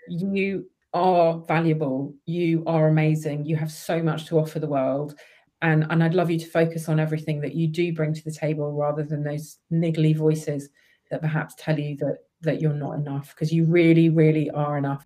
You are valuable. You are amazing. You have so much to offer the world. And I'd love you to focus on everything that you do bring to the table rather than those niggly voices that perhaps tell you that you're not enough, because you really, really are enough.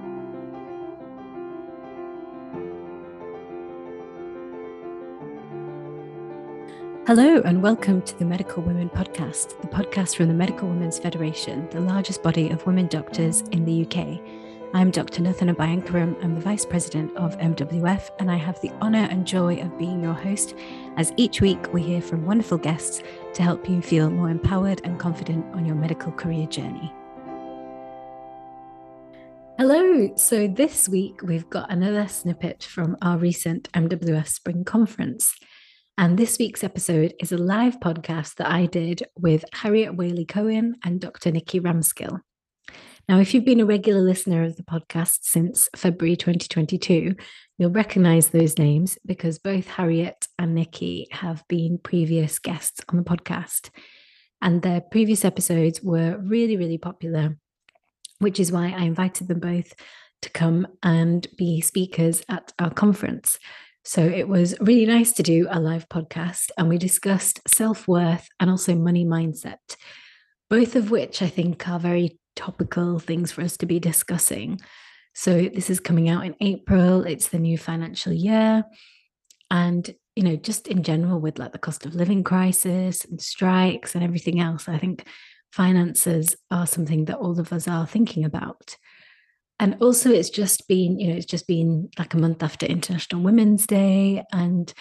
Hello and welcome to the Medical Women Podcast, the podcast from the Medical Women's Federation, the largest body of women doctors in the UK. I'm Dr. Nathana Bhayankaram. I'm the Vice President of MWF, and I have the honour and joy of being your host, as each week we hear from wonderful guests to help you feel more empowered and confident on your medical career journey. Hello. So this week we've got another snippet from our recent MWF Spring Conference. And this week's episode is a live podcast that I did with Harriet Whaley-Cohen and Dr. Nikki Ramskill. Now, if you've been a regular listener of the podcast since February 2022, you'll recognise those names because both Harriet and Nikki have been previous guests on the podcast. And their previous episodes were really, really popular, which is why I invited them both to come and be speakers at our conference. So it was really nice to do a live podcast, and we discussed self-worth and also money mindset, both of which I think are very topical things for us to be discussing. So this is coming out in April. It's the new financial year. And, just in general with like the cost of living crisis and strikes and everything else, I think finances are something that all of us are thinking about. And also it's just been like a month after International Women's Day. And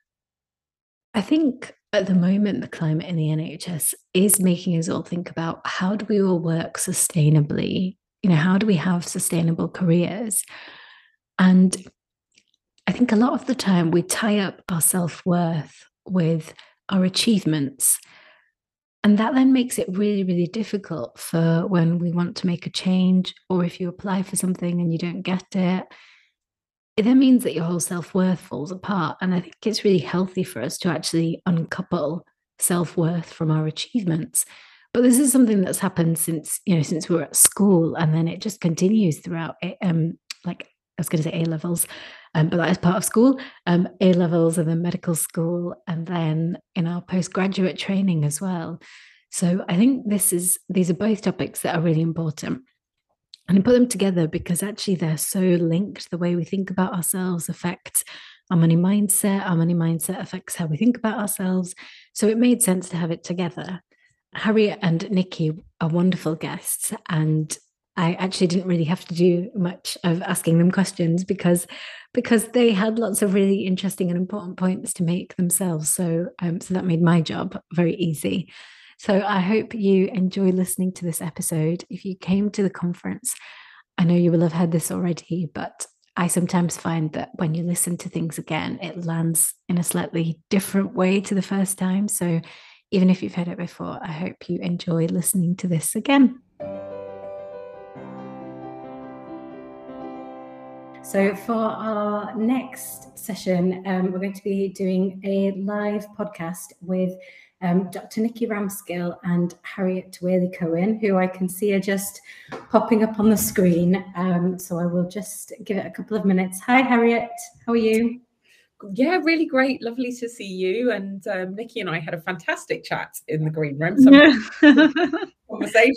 I think at the moment, the climate in the NHS is making us all think about how do we all work sustainably? How do we have sustainable careers? And I think a lot of the time we tie up our self-worth with our achievements. And that then makes it really, really difficult for when we want to make a change, or if you apply for something and you don't get it, it then means that your whole self-worth falls apart. And I think it's really healthy for us to actually uncouple self-worth from our achievements. But this is something that's happened since we were at school, and then it just continues throughout, like I was going to say A levels, but that is part of school, A levels and then medical school, and then in our postgraduate training as well. So I think these are both topics that are really important. And I put them together because actually they're so linked. The way we think about ourselves affects our money mindset. Our money mindset affects how we think about ourselves. So it made sense to have it together. Harriet and Nikki are wonderful guests, and I actually didn't really have to do much of asking them questions because they had lots of really interesting and important points to make themselves. So that made my job very easy. So I hope you enjoy listening to this episode. If you came to the conference, I know you will have heard this already, but I sometimes find that when you listen to things again, it lands in a slightly different way to the first time. So even if you've heard it before, I hope you enjoy listening to this again. So for our next session, we're going to be doing a live podcast with Dr. Nikki Ramskill and Harriet Whaley-Cohen, who I can see are just popping up on the screen. So I will just give it a couple of minutes. Hi, Harriet. How are you? Yeah, really great. Lovely to see you. And Nikki and I had a fantastic chat in the green room. Conversation.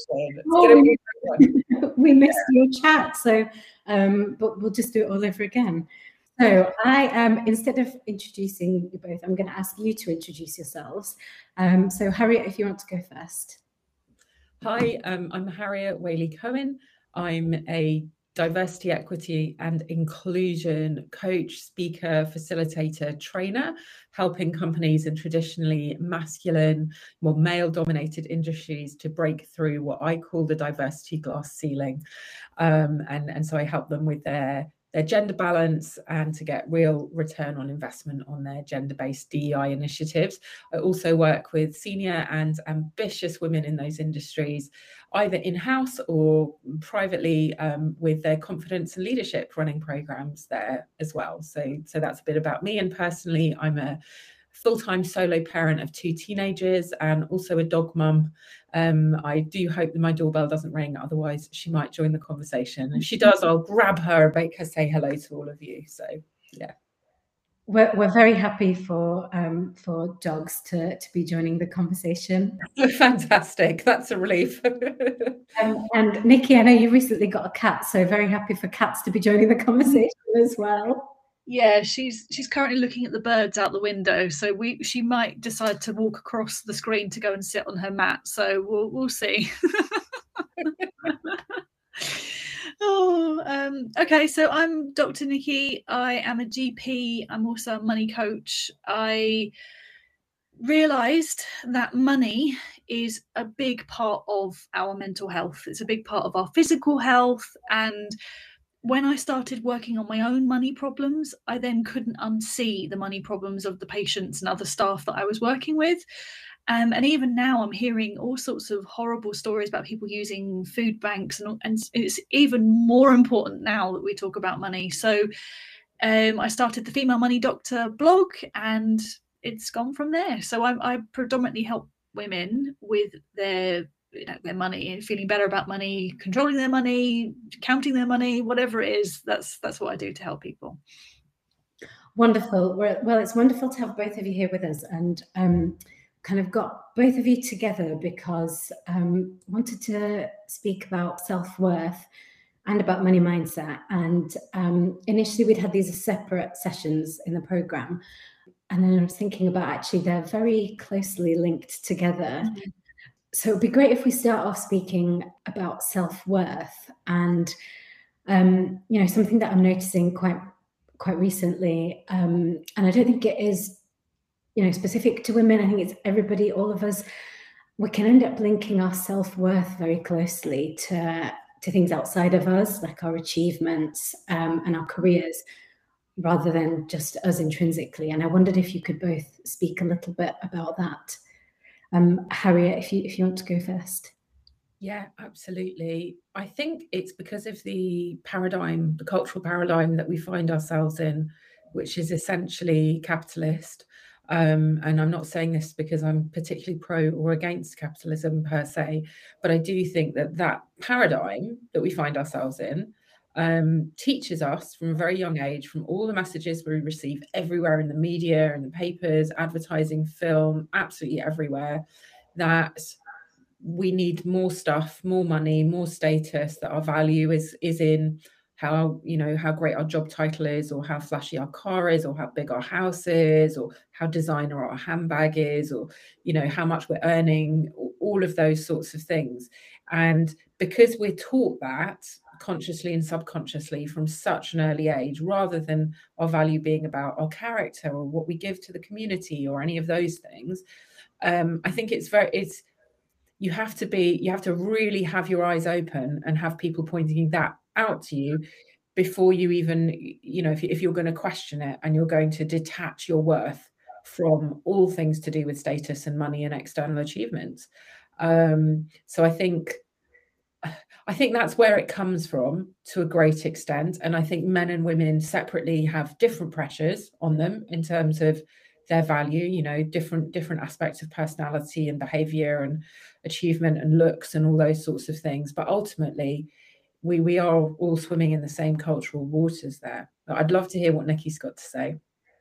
We missed your chat, so but we'll just do it all over again. So I instead of introducing you both, I'm going to ask you to introduce yourselves. So Harriet, if you want to go first. Hi, I'm Harriet Whaley-Cohen. I'm a diversity, equity and inclusion coach, speaker, facilitator, trainer, helping companies in traditionally masculine, more male-dominated industries to break through what I call the diversity glass ceiling. And so I help them with their gender balance and to get real return on investment on their gender-based DEI initiatives. I also work with senior and ambitious women in those industries, either in-house or privately, with their confidence and leadership running programs there as well. So that's a bit about me. And personally, I'm a full-time solo parent of 2 teenagers and also a dog mum. I do hope that my doorbell doesn't ring, otherwise she might join the conversation. If she does, I'll grab her and make her say hello to all of you. So yeah. We're very happy for dogs to be joining the conversation. Fantastic. That's a relief. And Nikki, I know you recently got a cat, so very happy for cats to be joining the conversation as well. Yeah, she's currently looking at the birds out the window, so she might decide to walk across the screen to go and sit on her mat. So we'll see. Okay, so I'm Dr. Nikki. I am a GP. I'm also a money coach. I realized that money is a big part of our mental health. It's a big part of our physical health. And when I started working on my own money problems, I then couldn't unsee the money problems of the patients and other staff that I was working with. And even now I'm hearing all sorts of horrible stories about people using food banks, and it's even more important now that we talk about money. So I started the Female Money Doctor blog, and it's gone from there. So I predominantly help women with their money, feeling better about money, controlling their money, counting their money, whatever it is. That's what I do to help people. Wonderful. Well, it's wonderful to have both of you here with us, and kind of got both of you together because I wanted to speak about self-worth and about money mindset. And initially we'd had these separate sessions in the program, and then I was thinking about actually they're very closely linked together. Mm-hmm. So it'd be great if we start off speaking about self-worth, and something that I'm noticing quite recently, and I don't think it is specific to women. I think it's everybody, all of us. We can end up linking our self-worth very closely to things outside of us, like our achievements and our careers, rather than just us intrinsically. And I wondered if you could both speak a little bit about that. Harriet, if you want to go first. Yeah, absolutely. I think it's because of the paradigm, the cultural paradigm that we find ourselves in, which is essentially capitalist. And I'm not saying this because I'm particularly pro or against capitalism per se, but I do think that paradigm that we find ourselves in teaches us from a very young age, from all the messages we receive everywhere in the media, in the papers, advertising, film, absolutely everywhere, that we need more stuff, more money, more status, that our value is in how great our job title is, or how flashy our car is, or how big our house is, or how designer our handbag is, or how much we're earning, all of those sorts of things. And because we're taught that consciously and subconsciously from such an early age, rather than our value being about our character or what we give to the community or any of those things, I think you have to really have your eyes open and have people pointing that out to you before you even, if you're going to question it and you're going to detach your worth from all things to do with status and money and external achievements. So I think that's where it comes from to a great extent. And I think men and women separately have different pressures on them in terms of their value, different aspects of personality and behavior and achievement and looks and all those sorts of things. But ultimately, we are all swimming in the same cultural waters there. But I'd love to hear what Nikki's got to say.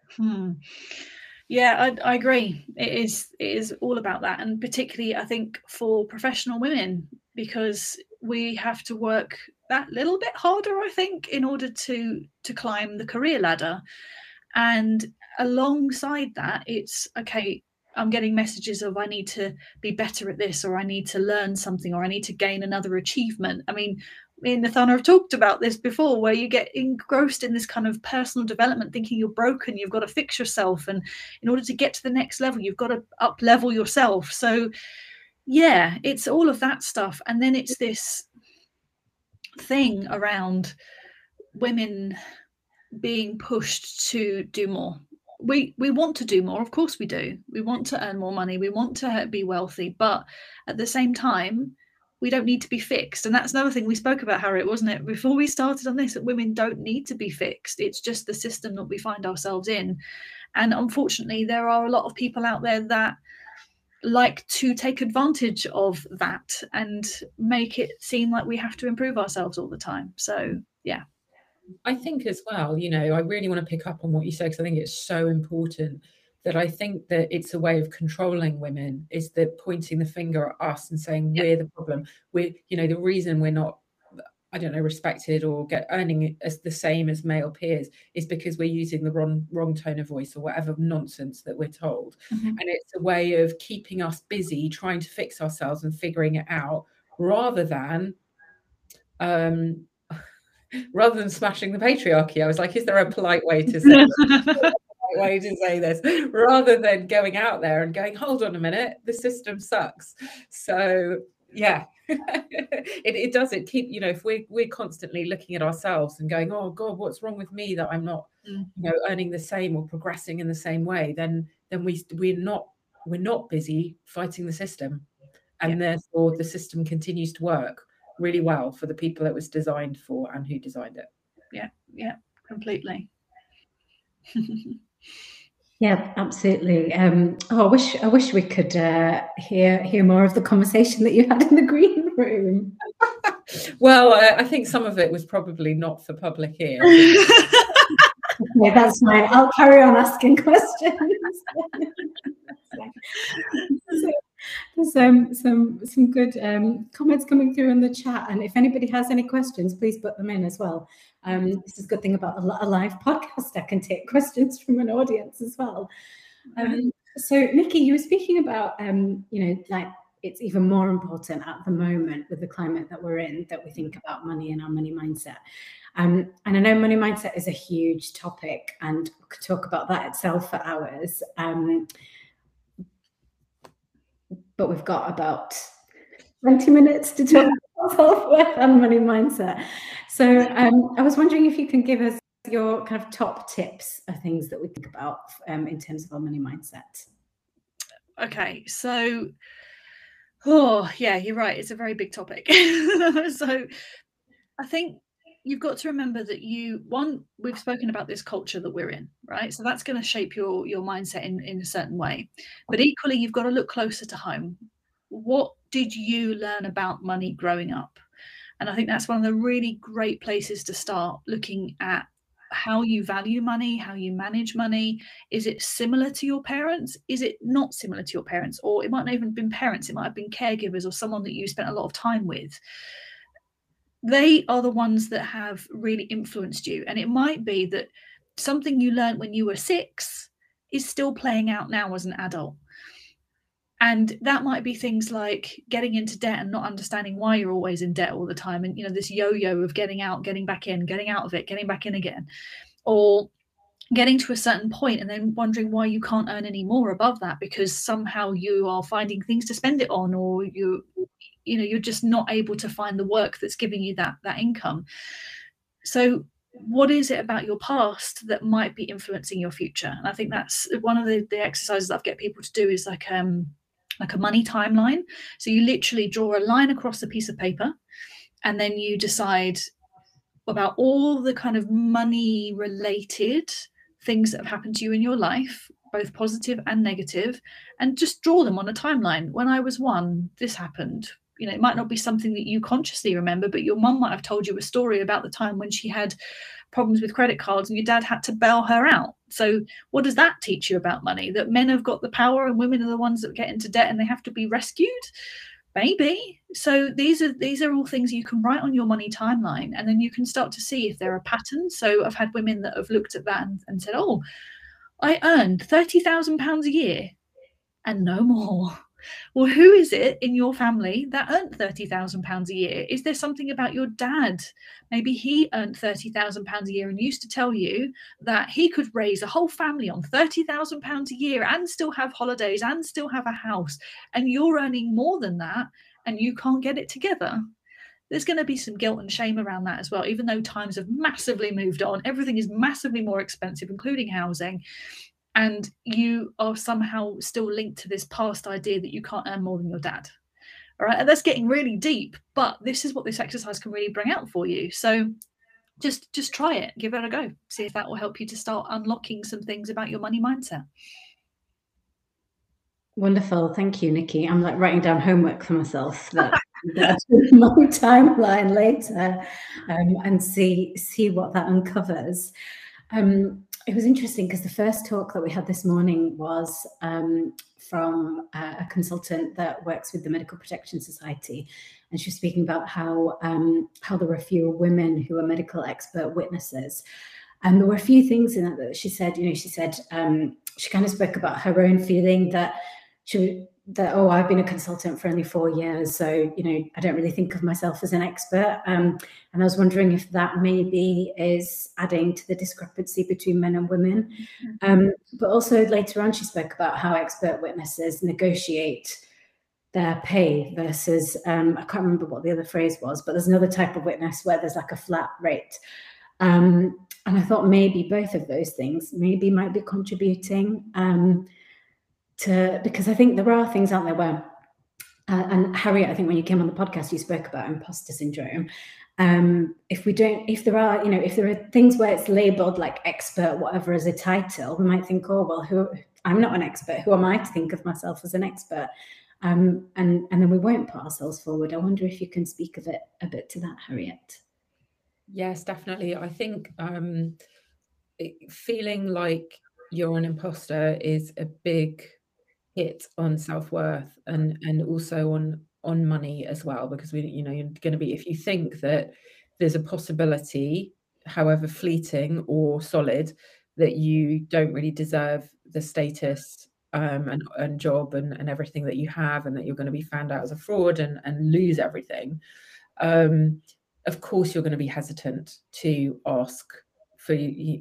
Yeah, I agree. It is all about that. And particularly, I think, for professional women, because we have to work that little bit harder, I think, in order to climb the career ladder. And alongside that, it's okay, I'm getting messages of I need to be better at this, or I need to learn something, or I need to gain another achievement. I mean, me and Nathana have talked about this before, where you get engrossed in this kind of personal development, thinking you're broken, you've got to fix yourself. And in order to get to the next level, you've got to up level yourself. So yeah, it's all of that stuff. And then it's this thing around women being pushed to do more. We want to do more, of course we do. We want to earn more money, we want to be wealthy, but at the same time, we don't need to be fixed. And that's another thing we spoke about, Harriet, wasn't it, before we started on this, that women don't need to be fixed. It's just the system that we find ourselves in. And unfortunately, there are a lot of people out there that like to take advantage of that and make it seem like we have to improve ourselves all the time. So, yeah. I think as well, you know, I really want to pick up on what you said, because I think it's so important, that I think that it's a way of controlling women, is that pointing the finger at us and saying we're the problem. We're, you know, the reason we're not, I don't know, respected or earning as the same as male peers is because we're using the wrong tone of voice or whatever nonsense that we're told. And it's a way of keeping us busy trying to fix ourselves and figuring it out, rather than smashing the patriarchy. I was like, is there a polite way to say this, rather than going out there and going, hold on a minute, the system sucks. So yeah, it does. It keep, you know, if we're constantly looking at ourselves and going, oh God, what's wrong with me that I'm not, you know, earning the same or progressing in the same way, then we're not busy fighting the system, and therefore the system continues to work really well for the people it was designed for and who designed it. Yeah, completely. Yeah, absolutely. I wish we could hear more of the conversation that you had in the green room. Well, I think some of it was probably not for public ear. Okay, that's fine. I'll carry on asking questions. There's some good comments coming through in the chat, and if anybody has any questions, please put them in as well. This is a good thing about a live podcast. I can take questions from an audience as well. So Nikki, you were speaking about you know, like, it's even more important at the moment with the climate that we're in, that we think about money and our money mindset. And I know money mindset is a huge topic, and we could talk about that itself for hours. But we've got about 20 minutes to talk about self-worth and money mindset. So I was wondering if you can give us your kind of top tips of things that we think about in terms of our money mindset. Okay, so, oh yeah, you're right. It's a very big topic. So I think you've got to remember that we've spoken about this culture that we're in, right? So that's going to shape your mindset in a certain way. But equally, you've got to look closer to home. What did you learn about money growing up? And I think that's one of the really great places to start looking at how you value money, how you manage money. Is it similar to your parents? Is it not similar to your parents? Or it might not even have been parents. It might have been caregivers or someone that you spent a lot of time with. They are the ones that have really influenced you. And it might be that something you learned when you were 6 is still playing out now as an adult. And that might be things like getting into debt and not understanding why you're always in debt all the time. And, you know, this yo-yo of getting out, getting back in, getting out of it, getting back in again. Or getting to a certain point and then wondering why you can't earn any more above that, because somehow you are finding things to spend it on, or you're just not able to find the work that's giving you that income. So what is it about your past that might be influencing your future? And I think that's one of the exercises that I get people to do, is like a money timeline. So you literally draw a line across a piece of paper, and then you decide about all the kind of money related things that have happened to you in your life, both positive and negative, and just draw them on a timeline. When I was 1, this happened. You know, it might not be something that you consciously remember, but your mum might have told you a story about the time when she had problems with credit cards and your dad had to bail her out. So what does that teach you about money? That men have got the power and women are the ones that get into debt and they have to be rescued? Maybe. So these are all things you can write on your money timeline, and then you can start to see if there are patterns. So I've had women that have looked at that and said, oh, I earned £30,000 a year and no more. Well, who is it in your family that earned £30,000 a year? Is there something about your dad? Maybe he earned £30,000 a year and used to tell you that he could raise a whole family on £30,000 a year and still have holidays and still have a house, and you're earning more than that and you can't get it together. There's going to be some guilt and shame around that as well, even though times have massively moved on. Everything is massively more expensive, including housing. And you are somehow still linked to this past idea that you can't earn more than your dad. All right, and that's getting really deep, but this is what this exercise can really bring out for you. So just try it, give it a go, see if that will help you to start unlocking some things about your money mindset. Wonderful. Thank you, Nikki. I'm like writing down homework for myself that my timeline later and see what that uncovers. It was interesting because the first talk that we had this morning was from a consultant that works with the Medical Protection Society, and she was speaking about how there were fewer women who are medical expert witnesses. And there were a few things in that she said. She kind of spoke about her own feeling that I've been a consultant for only 4 years, so I don't really think of myself as an expert. And I was wondering if that maybe is adding to the discrepancy between men and women. But also later on, she spoke about how expert witnesses negotiate their pay versus I can't remember what the other phrase was, but there's another type of witness where there's like a flat rate. And I thought maybe both of those things maybe might be contributing because I think there are things out there where, and Harriet, I think when you came on the podcast, you spoke about imposter syndrome. If there are things where it's labeled like expert, whatever, as a title, we might think, oh, well, I'm not an expert. Who am I to think of myself as an expert? And then we won't put ourselves forward. I wonder if you can speak a bit to that, Harriet. Yes, definitely. I think feeling like you're an imposter is a big hit on self-worth and also on money as well, because you're going to be, if you think that there's a possibility, however fleeting or solid, that you don't really deserve the status and job and everything that you have, and that you're going to be found out as a fraud and lose everything, of course you're going to be hesitant to ask for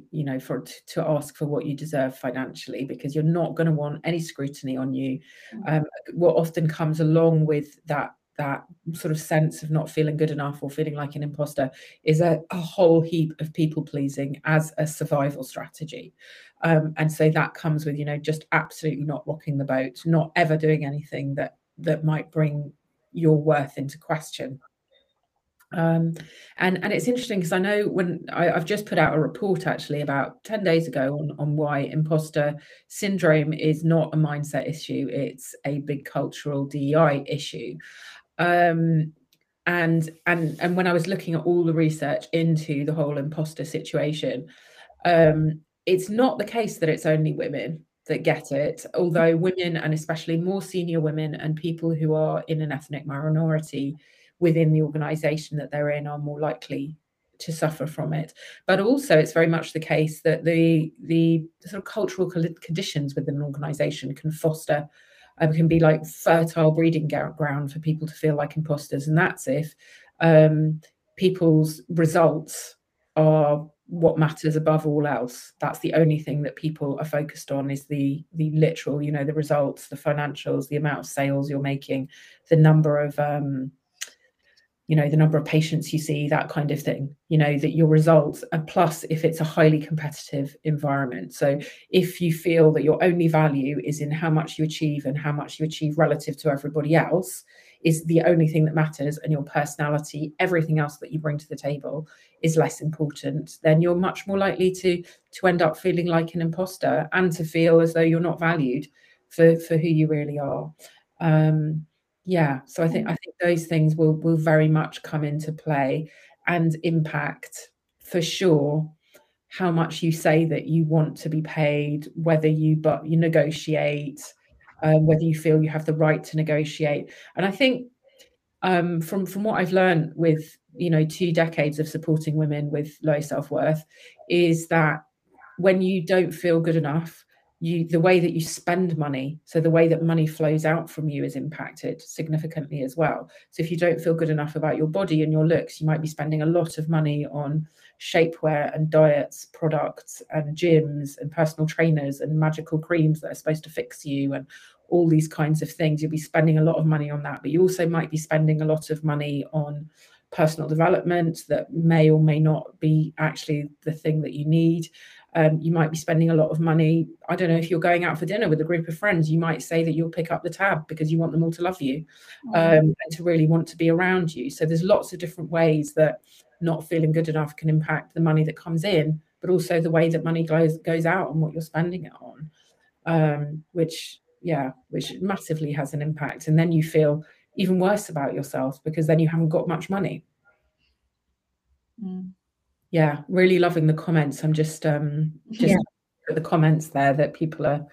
to ask for what you deserve financially, because you're not going to want any scrutiny on you. What often comes along with that sort of sense of not feeling good enough or feeling like an imposter is a whole heap of people pleasing as a survival strategy. And so that comes with, just absolutely not rocking the boat, not ever doing anything that might bring your worth into question. And it's interesting because I know when I've just put out a report actually about 10 days ago on why imposter syndrome is not a mindset issue, it's a big cultural DEI issue. And when I was looking at all the research into the whole imposter situation, it's not the case that it's only women that get it, although women, and especially more senior women and people who are in an ethnic minority within the organization that they're in, are more likely to suffer from it. But also it's very much the case that the sort of cultural conditions within an organization can foster, can be like fertile breeding ground for people to feel like imposters. And that's if people's results are what matters above all else. That's the only thing that people are focused on, is the literal, the results, the financials, the amount of sales you're making, the number of the number of patients you see, that kind of thing, that your results. And plus, if it's a highly competitive environment, so if you feel that your only value is in how much you achieve and how much you achieve relative to everybody else is the only thing that matters, and your personality, everything else that you bring to the table, is less important, then you're much more likely to end up feeling like an imposter and to feel as though you're not valued for who you really are. So I think those things will very much come into play and impact, for sure, how much you say that you want to be paid, whether you negotiate, whether you feel you have the right to negotiate. And I think from what I've learned with 2 decades of supporting women with low self-worth, is that when you don't feel good enough, the way that you spend money, so the way that money flows out from you, is impacted significantly as well. So if you don't feel good enough about your body and your looks, you might be spending a lot of money on shapewear and diets, products and gyms and personal trainers and magical creams that are supposed to fix you and all these kinds of things. You'll be spending a lot of money on that, but you also might be spending a lot of money on personal development that may or may not be actually the thing that you need. You might be spending a lot of money. I don't know, if you're going out for dinner with a group of friends, you might say that you'll pick up the tab because you want them all to love you, and to really want to be around you. So there's lots of different ways that not feeling good enough can impact the money that comes in, but also the way that money goes out and what you're spending it on, which massively has an impact. And then you feel even worse about yourself because then you haven't got much money. Yeah, really loving the comments. I'm just at the comments there that people are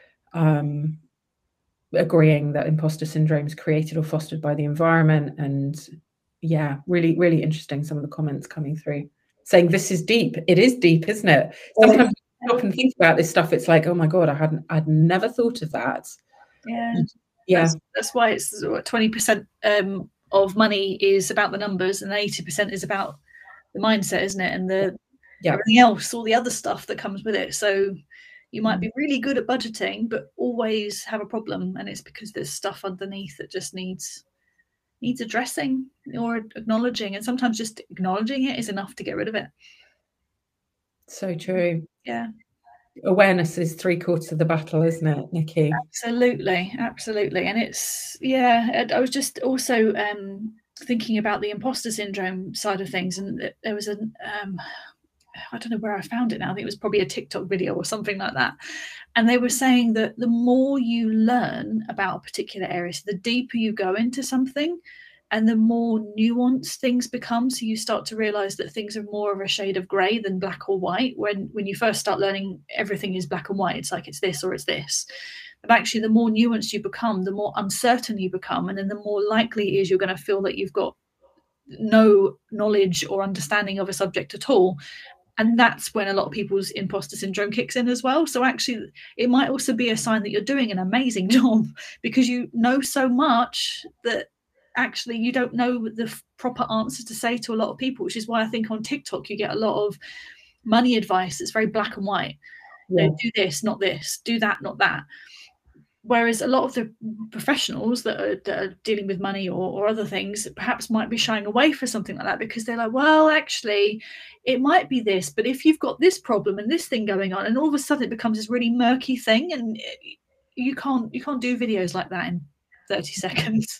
agreeing that imposter syndrome is created or fostered by the environment. And yeah, really, really interesting, some of the comments coming through saying this is deep. It is deep, isn't it? Sometimes you stop and think about this stuff, it's like, oh my God, I'd never thought of that. Yeah. That's why it's 20% of money is about the numbers and 80% is about the mindset, isn't it? And everything else, all the other stuff that comes with it. So you might be really good at budgeting, but always have a problem, and it's because there's stuff underneath that just needs addressing or acknowledging. And sometimes just acknowledging it is enough to get rid of it. So true. Yeah. Awareness is 3/4 of the battle, isn't it, Nikki? Absolutely. And it's, I was just also thinking about the imposter syndrome side of things, and there was I don't know where I found it now. I think it was probably a TikTok video or something like that. And they were saying that the more you learn about a particular area, so the deeper you go into something, and the more nuanced things become. So you start to realize that things are more of a shade of gray than black or white. When you first start learning, everything is black and white. It's like it's this or it's this. But actually, the more nuanced you become, the more uncertain you become. And then the more likely it is you're going to feel that you've got no knowledge or understanding of a subject at all. And that's when a lot of people's imposter syndrome kicks in as well. So actually, it might also be a sign that you're doing an amazing job because you know so much that actually you don't know the proper answer to say to a lot of people, which is why I think on TikTok you get a lot of money advice that's very black and white. You know, do this, not this, do that, not that. Whereas a lot of the professionals that are dealing with money or other things perhaps might be shying away for something like that because they're like, well, actually, it might be this, but if you've got this problem and this thing going on, and all of a sudden it becomes this really murky thing, and you can't do videos like that in 30 seconds.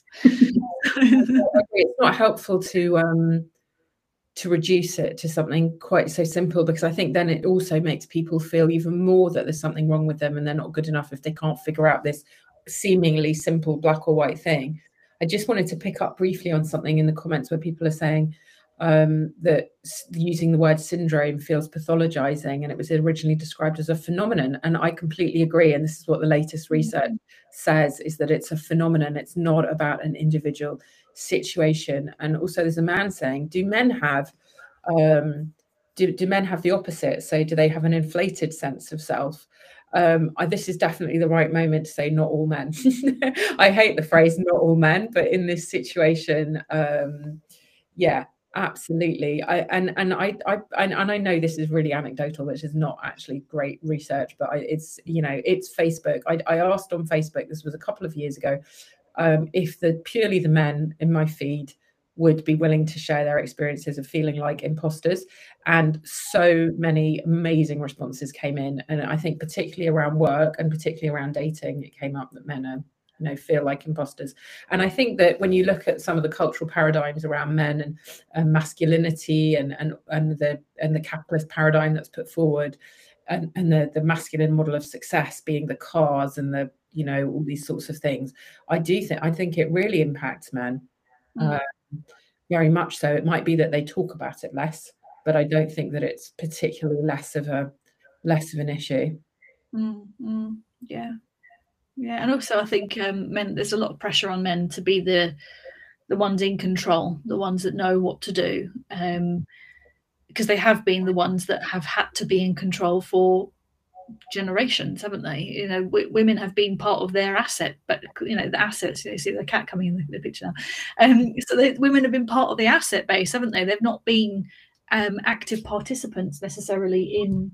It's not helpful to reduce it to something quite so simple, because I think then it also makes people feel even more that there's something wrong with them and they're not good enough if they can't figure out this seemingly simple black or white thing. I just wanted to pick up briefly on something in the comments where people are saying that using the word syndrome feels pathologizing, and it was originally described as a phenomenon. And I completely agree. And this is what the latest research says, is that it's a phenomenon. It's not about an individual situation. And also there's a man saying, do men have the opposite? So do they have an inflated sense of self? This is definitely the right moment to say not all men. I hate the phrase not all men, but in this situation, absolutely. I know this is really anecdotal, which is not actually great research, but it's Facebook. I asked on Facebook, this was a couple of years ago, if purely the men in my feed would be willing to share their experiences of feeling like imposters. And so many amazing responses came in. And I think particularly around work and particularly around dating, it came up that men feel like imposters. And I think that when you look at some of the cultural paradigms around men and masculinity and the capitalist paradigm that's put forward, and the masculine model of success being the cars and the all these sorts of things, I think it really impacts men very much so. It might be that they talk about it less, but I don't think that it's particularly less of an issue. Yeah, and also I think men, there's a lot of pressure on men to be the ones in control, the ones that know what to do, because they have been the ones that have had to be in control for generations, haven't they? Women have been part of their asset, but the assets, you see the cat coming in the picture now, so women have been part of the asset base, haven't they? They've not been active participants necessarily in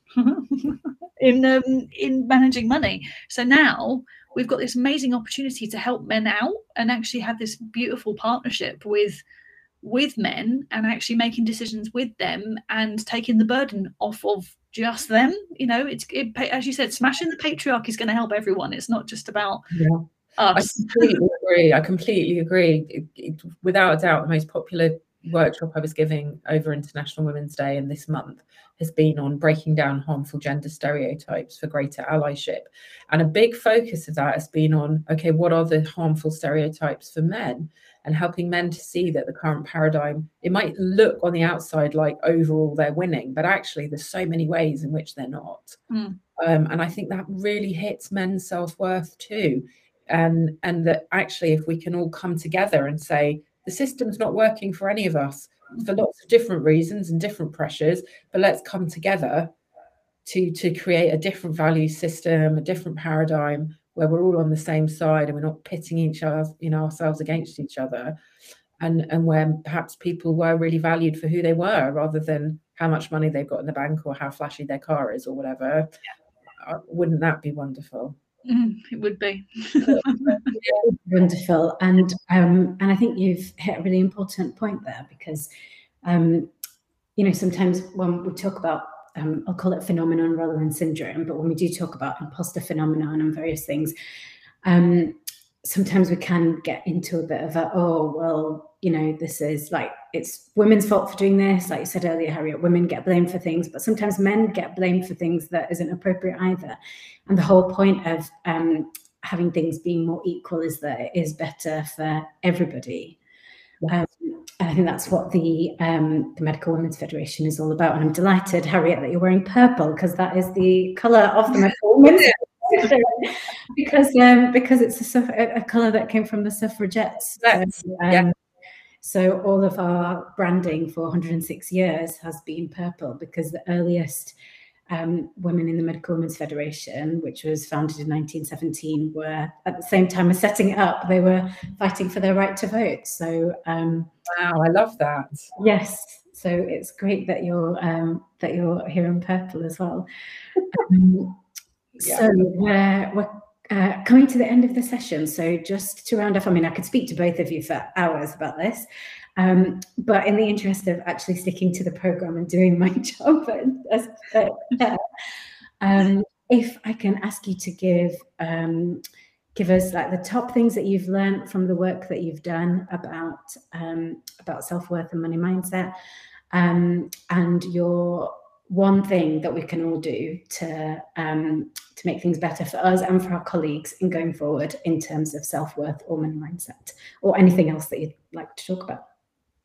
in managing money. So now we've got this amazing opportunity to help men out and actually have this beautiful partnership with men, and actually making decisions with them and taking the burden off of just them. You know, as you said, smashing the patriarchy is going to help everyone. It's not just about us. I completely agree. Without a doubt, the most popular workshop I was giving over International Women's Day and this month has been on breaking down harmful gender stereotypes for greater allyship. And a big focus of that has been on, okay, what are the harmful stereotypes for men? And helping men to see that the current paradigm, it might look on the outside like overall they're winning, but actually there's so many ways in which they're not. And I think that really hits men's self-worth too. And that actually, if we can all come together and say, the system's not working for any of us for lots of different reasons and different pressures, but let's come together to create a different value system, a different paradigm where we're all on the same side and we're not pitting each other, ourselves against each other, and where perhaps people were really valued for who they were rather than how much money they've got in the bank or how flashy their car is or whatever. Wouldn't that be wonderful? It would be. Wonderful. And I think you've hit a really important point there, because sometimes when we talk about I'll call it phenomenon rather than syndrome, but when we do talk about imposter phenomenon and various things, sometimes we can get into a bit of this is like, it's women's fault for doing this. Like you said earlier, Harriet, women get blamed for things, but sometimes men get blamed for things that isn't appropriate either. And the whole point of having things being more equal is that it is better for everybody. And I think that's what the Medical Women's Federation is all about. And I'm delighted, Harriet, that you're wearing purple, because that is the colour of the Medical Women's Federation. because it's a colour that came from the suffragettes. So all of our branding for 106 years has been purple, because the earliest women in the Medical Women's Federation, which was founded in 1917, were at the same time as setting it up, they were fighting for their right to vote. So wow, I love that. Yes, so it's great that you're here in purple as well. So we're coming to the end of the session. So just to round off, I mean, I could speak to both of you for hours about this. But in the interest of actually sticking to the program and doing my job, if I can ask you to give us like the top things that you've learned from the work that you've done about self-worth and money mindset, and your one thing that we can all do to make things better for us and for our colleagues in going forward in terms of self-worth or money mindset, or anything else that you'd like to talk about.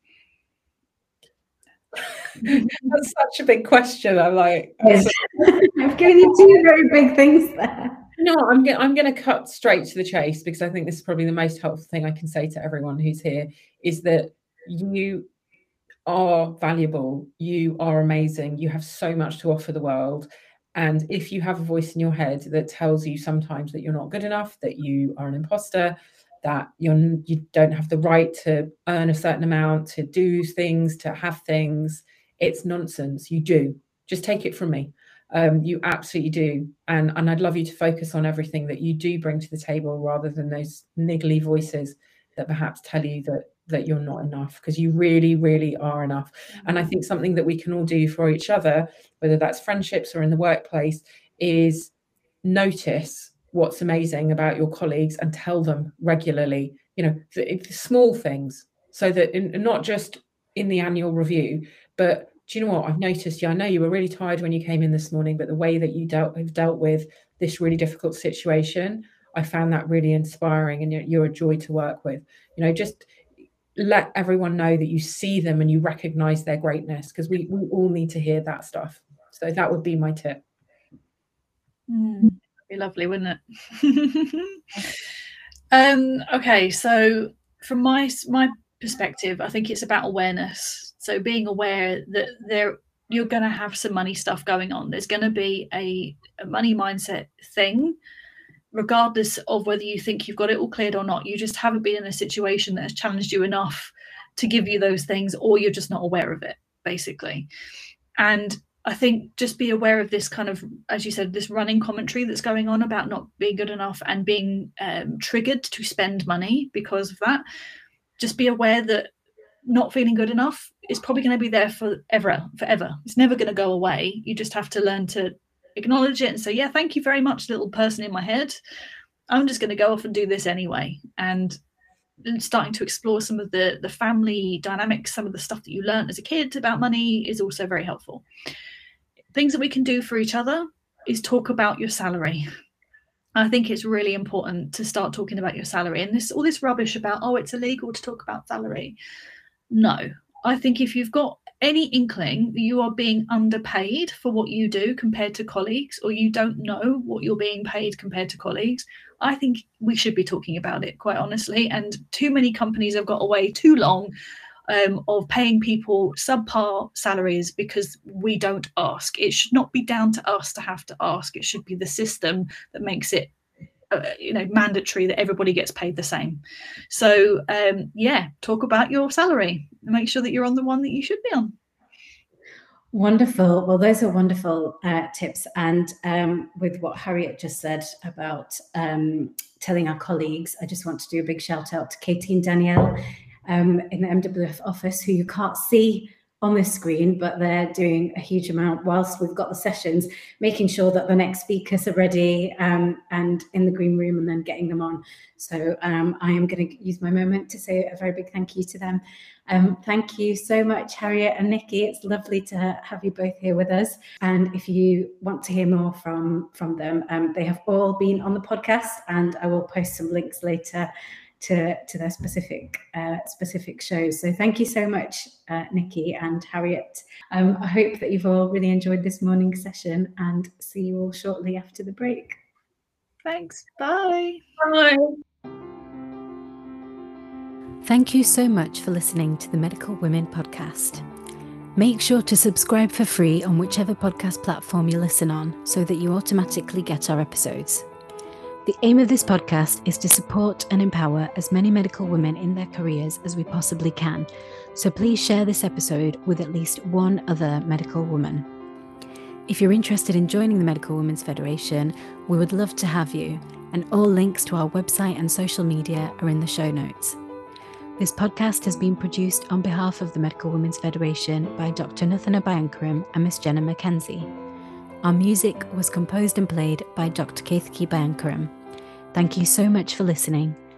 That's such a big question. I'm like, I've given you two very big things there. No, I'm going to cut straight to the chase, because I think this is probably the most helpful thing I can say to everyone who's here, is that you are valuable, you are amazing, you have so much to offer the world. And if you have a voice in your head that tells you sometimes that you're not good enough, that you are an imposter, that you don't have the right to earn a certain amount, to do things, to have things, it's nonsense. You do. Just take it from me. You absolutely do. And I'd love you to focus on everything that you do bring to the table, rather than those niggly voices that perhaps tell you that you're not enough, because you really, really are enough. And I think something that we can all do for each other, whether that's friendships or in the workplace, is notice what's amazing about your colleagues and tell them regularly, the small things, so that not just in the annual review, but do you know what? I've noticed, I know you were really tired when you came in this morning, but the way that you have dealt with this really difficult situation, I found that really inspiring, and you're a joy to work with. Just let everyone know that you see them and you recognize their greatness, because we all need to hear that stuff. So that would be my tip. That'd be lovely, wouldn't it? Okay, so from my perspective, I think it's about awareness. So being aware that you're going to have some money stuff going on. There's going to be a money mindset thing, regardless of whether you think you've got it all cleared or not. You just haven't been in a situation that has challenged you enough to give you those things, or you're just not aware of it, basically. And I think just be aware of this kind of, as you said, this running commentary that's going on about not being good enough and being triggered to spend money because of that. Just be aware that not feeling good enough is probably going to be there forever. It's never going to go away. You just have to learn to acknowledge it and say, yeah, thank you very much, little person in my head. I'm just going to go off and do this anyway. And starting to explore some of the family dynamics, some of the stuff that you learned as a kid about money is also very helpful. Things that we can do for each other is talk about your salary. I think it's really important to start talking about your salary, and all this rubbish about, oh, it's illegal to talk about salary. No, I think if you've got any inkling that you are being underpaid for what you do compared to colleagues, or you don't know what you're being paid compared to colleagues, I think we should be talking about it, quite honestly. And too many companies have got away too long of paying people subpar salaries because we don't ask. It should not be down to us to have to ask. It should be the system that makes it mandatory that everybody gets paid the same. So talk about your salary and make sure that you're on the one that you should be on. Wonderful. Well, those are wonderful tips. And with what Harriet just said about telling our colleagues, I just want to do a big shout out to Katie and Danielle in the MWF office, who you can't see on this screen, but they're doing a huge amount whilst we've got the sessions, making sure that the next speakers are ready and in the green room, and then getting them on. So I am going to use my moment to say a very big thank you to them. Thank you so much, Harriet and Nikki. It's lovely to have you both here with us. And if you want to hear more from them, they have all been on the podcast, and I will post some links later to their specific shows. So thank you so much, Nikki and Harriet. I hope that you've all really enjoyed this morning's session, and see you all shortly after the break. Thanks. Bye. Bye. Thank you so much for listening to the Medical Women podcast. Make sure to subscribe for free on whichever podcast platform you listen on, so that you automatically get our episodes. The aim of this podcast is to support and empower as many medical women in their careers as we possibly can. So please share this episode with at least one other medical woman. If you're interested in joining the Medical Women's Federation, we would love to have you, and all links to our website and social media are in the show notes. This podcast has been produced on behalf of the Medical Women's Federation by Dr. Nathana Byankaram and Miss Jenna Mackenzie. Our music was composed and played by Dr. Keithki Byankaram. Thank you so much for listening.